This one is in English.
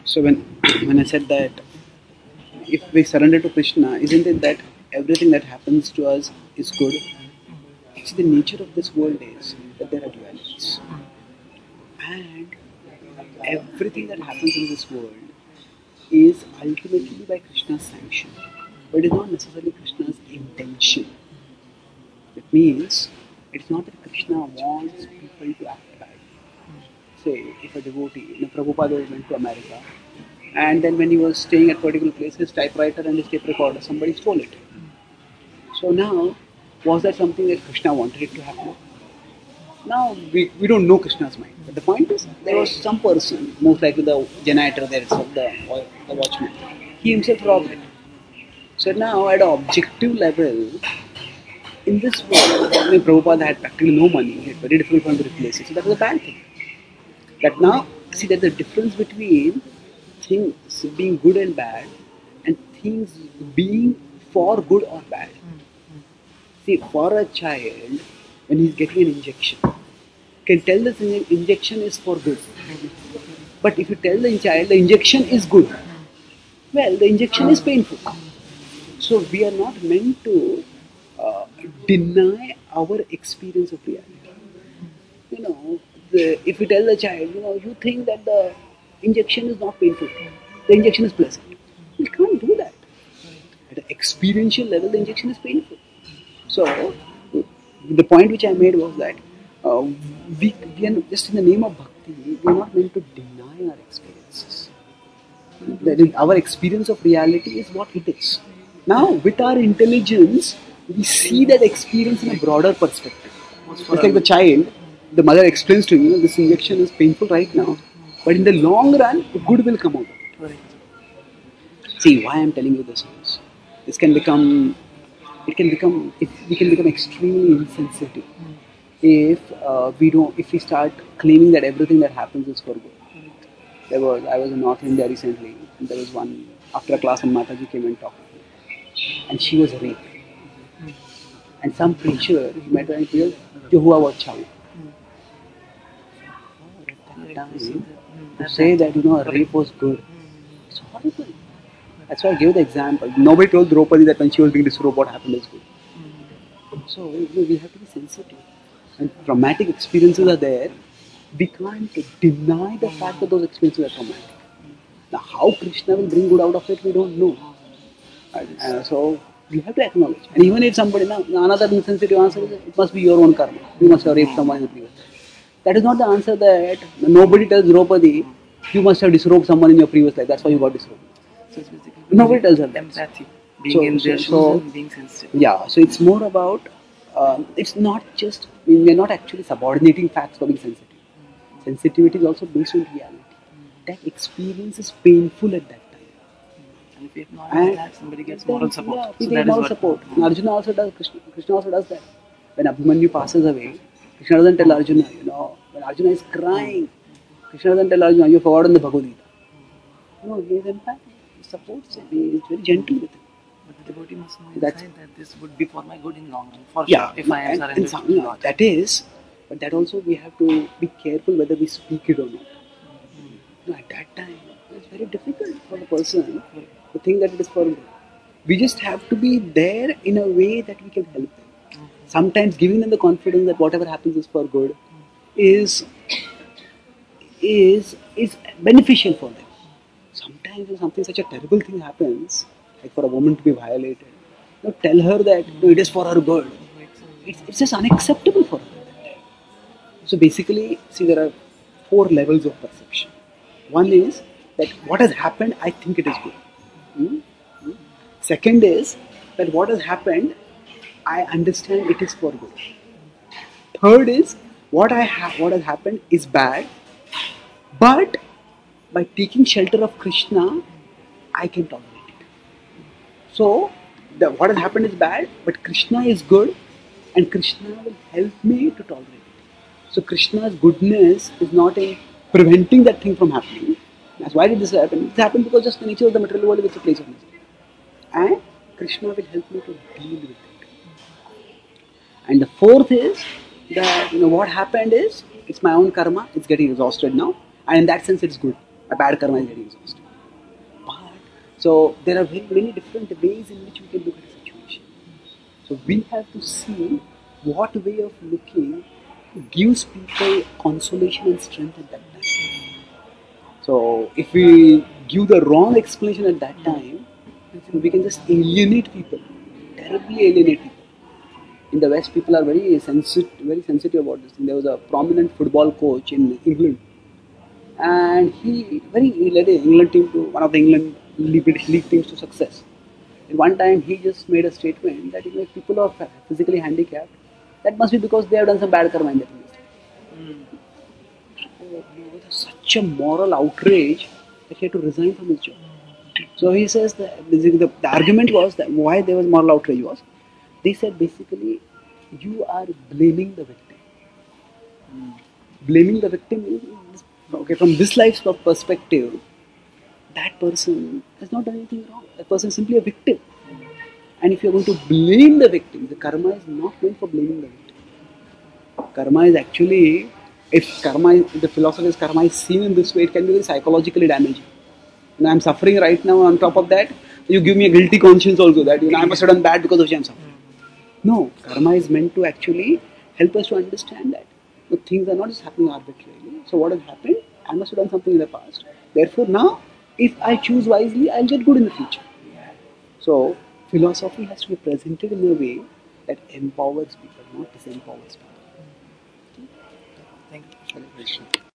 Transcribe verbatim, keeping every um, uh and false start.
So when when I said that if we surrender to Krishna, isn't it that everything that happens to us is good? It's the nature of this world is that there are dualities, and everything that happens in this world is ultimately by Krishna's sanction, but it is not necessarily Krishna's intention. It means it's not that Krishna wants people to act bad. Say, if a devotee, you know, Prabhupada went to America, and then when he was staying at particular place, his typewriter and his tape recorder, somebody stole it. So now, was that something that Krishna wanted it to happen? Now, we, we don't know Krishna's mind. But the point is, there was some person, most likely the janitor there itself, the, the watchman, he himself robbed it. So now, at an objective level, in this world, I mean, Prabhupada had practically no money, he had very difficult time to replace it. So that was a bad thing. That now, see, there's a difference between things being good and bad and things being for good or bad. See, for a child, when he's getting an injection, can tell this injection is for good. But if you tell the child the injection is good, well, the injection is painful. So we are not meant to uh, deny our experience of reality. You know, the, if you tell the child, you know, you think that the injection is not painful, the injection is pleasant. You can't do that. At an experiential level, the injection is painful. So, the point which I made was that uh, we, we are just in the name of bhakti, we are not meant to deny our experiences. That is, our experience of reality is what it is. Now, with our intelligence, we see that experience in a broader perspective. It's like the child, the mother explains to you, this injection is painful right now, but in the long run, good will come out of it. See, why I am telling you this is, this can become, it can become, it, we can become extremely insensitive if uh, we don't, if we start claiming that everything that happens is for good. There was, I was in North India recently, and there was one, after a class, and Mataji came and talked to me, and she was raped. And some preacher, he met her and said, "Jo hua wo acha hua." To say that, you know, rape was good, it's horrible. That's why I gave the example. Nobody told Draupadi that when she was being disrobed, what happened is good. So you know, we have to be sensitive. And traumatic experiences are there. We can't deny the fact that those experiences are traumatic. Now, how Krishna will bring good out of it, we don't know. And, uh, so we have to acknowledge. And even if somebody, now another insensitive answer is, it must be your own karma. You must have raped someone in the previous life. That is not the answer that nobody tells Draupadi, you must have disrobed someone in your previous life. That's why you got disrobed. So it's basically nobody tells her that. Empathy, being So- in their so- shoes so- and being sensitive. Yeah, so it's more about, um, it's not just, I mean, we're not actually subordinating facts for being sensitive. Sensitivity is also based on reality. That experience is painful at that time. And if we acknowledge And that, somebody gets then, moral support. Yeah, So we that take is moral what support. And Arjuna also does, Krishna, Krishna also does that. When Abhimanyu passes away, Krishna doesn't tell Arjuna, you know, when Arjuna is crying, Krishna doesn't tell Arjuna, you've forgotten the Bhagavad Gita. No, he is empathic. He supports him. He is very gentle with him. But the devotee must know That's- inside that this would be for my good in long run. For Yeah, sure, if I am and, surrendered and to some, the yeah, Lord. that is, but that also we have to be careful whether we speak it or not. No, at that time, it's very difficult for the person to think that it is for good. We just have to be there in a way that we can help them. Sometimes giving them the confidence that whatever happens is for good is is is beneficial for them. Sometimes when something such a terrible thing happens, like for a woman to be violated, you know, tell her that no, it is for her good. It's, it's just unacceptable for her. So basically, see, there are four levels of perception. One is that what has happened, I think it is good. Hmm? Hmm? Second is that what has happened, I understand it is for good. Third is what I ha- what has happened is bad, but by taking shelter of Krishna, I can tolerate it. So the, what has happened is bad, but Krishna is good, and Krishna will help me to tolerate it. So Krishna's goodness is not in preventing that thing from happening. That's why did this happen? It happened because just the nature of the material world is a place of misery. And Krishna will help me to deal with it. And the fourth is that, you know, what happened is, it's my own karma, it's getting exhausted now. And in that sense, it's good. My bad karma is getting exhausted. So there are very many different ways in which we can look at a situation. So we have to see what way of looking gives people consolation and strength at that time. So if we give the wrong explanation at that time, we can just alienate people, terribly alienate people. In the West, people are very sensitive, very sensitive about this thing. There was a prominent football coach in England, and he very he led the England team to one of the England British league teams to success. And one time, he just made a statement that, you know, if people are physically handicapped, that must be because they have done some bad karma in their life. Mm. So, it was such a moral outrage that he had to resign from his job. So he says that the, the, the argument was that why there was moral outrage was, they said basically you are blaming the victim. Mm. Blaming the victim is, okay, from this life's perspective, that person has not done anything wrong. That person is simply a victim. And if you're going to blame the victim, the karma is not meant for blaming the victim. Karma is actually, if karma, is, the philosophy is karma is seen in this way, it can be very psychologically damaging. And I'm suffering right now. On top of that, you give me a guilty conscience also that, you know, I must have done bad because of which I'm suffering. No, karma is meant to actually help us to understand that the things are not just happening arbitrarily. So what has happened? I must have done something in the past. Therefore, now, if I choose wisely, I'll get good in the future. So philosophy has to be presented in a way that empowers people, not disempowers people. Thank you.